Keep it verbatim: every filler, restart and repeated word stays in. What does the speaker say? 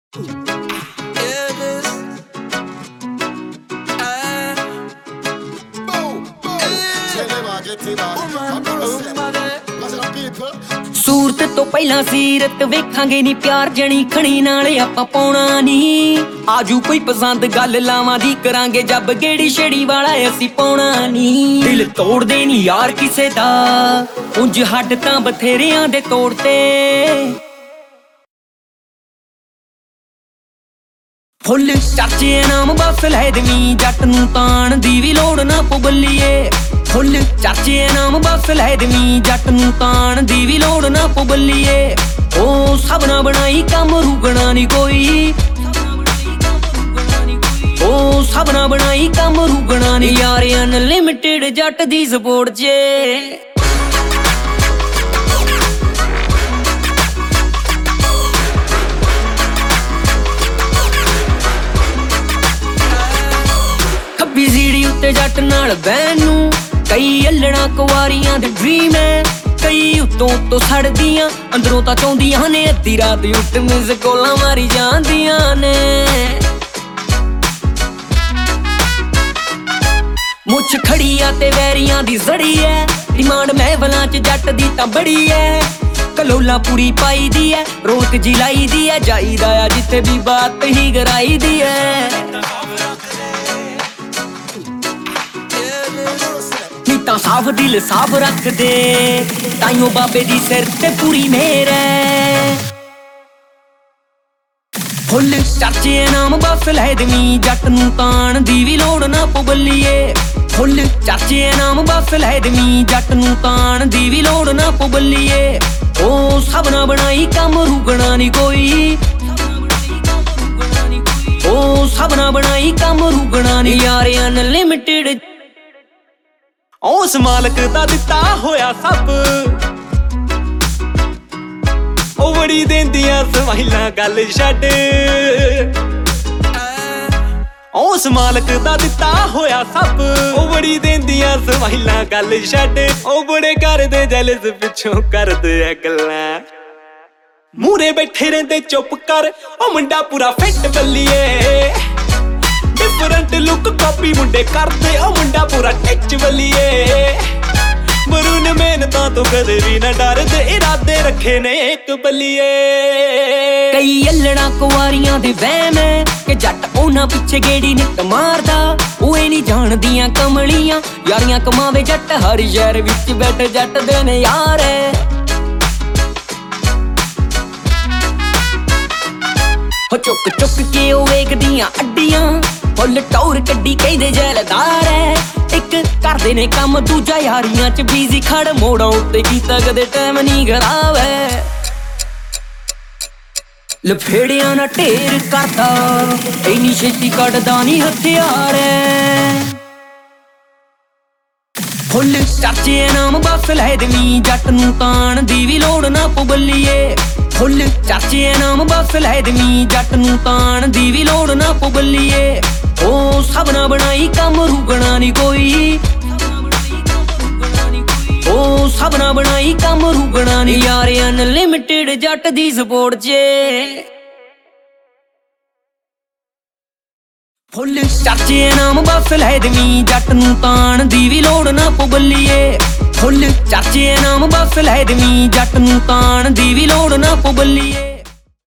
सूरत तो पहला सीरत वेखांगे नी प्यार जनी खणी नाले आपां पाउणा नी आजू कोई पसंद गल लावां दी करांगे जब गेड़ी छेड़ी वाला असीं पाउणा नी दिल तोड़ दे नी यार किसे दा उंज हड्ड तां बथेरियां दे तोड़ते फुल चाचे नाम बस लैदवी जट नूं ताण दी वी लोड़ ना पुबलिए फुल चाचे नाम बस लैदवी जट नूं ताण दी वी लोड़ ना पुबलिए ओ सब ना बनाई कम रुकना नी कोई ओ सब ना बनाई कम रुकना नी यार अनलिमिटेड जट दी सपोर्ट च सीढ़ी उत्ते जट नाल बैन नू कई अल्लड़ा कुवारियां दे ड्रीम है कई उत्तों उत्तों सड़दियां अंदरों तां चाहुंदियां ने अद्धी रात उठ मिस कोलां मारी जांदियां ने मुछ खड़ी आ ते वैरियां दी सड़ी है डिमांड महफलां च जट दी तां बड़ी है कलोला पूरी पाई दी है रौनक जी लाई दी है जाईदा आ जिथे भी बात ही कराई दी है तां साफ दिल साफ रख दे ताइयों बाबे दी सिर ते पूरी मेहर है फुल चाचे नाम बस लैदवी जट नूं ताण दी वी लोड़ ना पुबलिए फुल चाचे नाम बस लैदवी जट नूं ताण दी वी लोड़ ना पुबलिए ओ सब ना बनाई कम रुकना नी कोई ओ सब ना बनाई कम रुकना नी यार अनलिमिटेड उस मालक दा दिता होया सब ओ बड़ी देंदियां समाइलां गल छड्ड उस मालक दा दिता होया सब ओ बड़ी देंदियां समाइलां गल छड्ड ओ बड़े करदे जलस पिछों करदे ऐ गल्लां मूरे बैठे रहिंदे चुप कर ओ मुंडा पूरा फिट बल्लिए डिफरेंट लुक कॉपी मुंडे करदे ओ मुंडा पूरा टिच बलिए मरून मेहनतां तो कदे भी ना डरदे इरादे रखे ने एक बलिए कई अल्लड़ा कुवारियां दे वहम है कि जट ओना पिछे गेड़ी नित मारदा ओए नहीं जानदियां कमलियां यारियां कमावे जट हर शहर विच बैठे जट दे ने यार हो चुक चुक के ओ वेखदियां अड्डियां फुल टौर कड्डी कहदे जैलदार है एक करदे ने कम दूजा यारियां च बीजी खड़ मोड़ां उत्ते कीता कदे टाइम नहीं खराब है लफेड़ियां ना ढेर करदा इन्नी छेती कटदा नी हथियार है फुल चाचे नाम बस लैदवी जट नूं ताण दी वी लोड़ ना पुबलिए फुल चाचे नाम बस लैदवी जट नूं ताण दी वी लोड़ ना पुबलिए ओ सब ना बनाई कम रुकना नी कोई ओ सब ना बनाई कम रुकना नी यार अनलिमिटेड जट दी सपोर्ट च फुल चाचे नाम बस लैदवी जट नूं ताण दी वी लोड़ ना पुबलिए फुल चाचे नाम बस लैदवी जट नूं ताण दी वी लोड़ ना पुबलिए।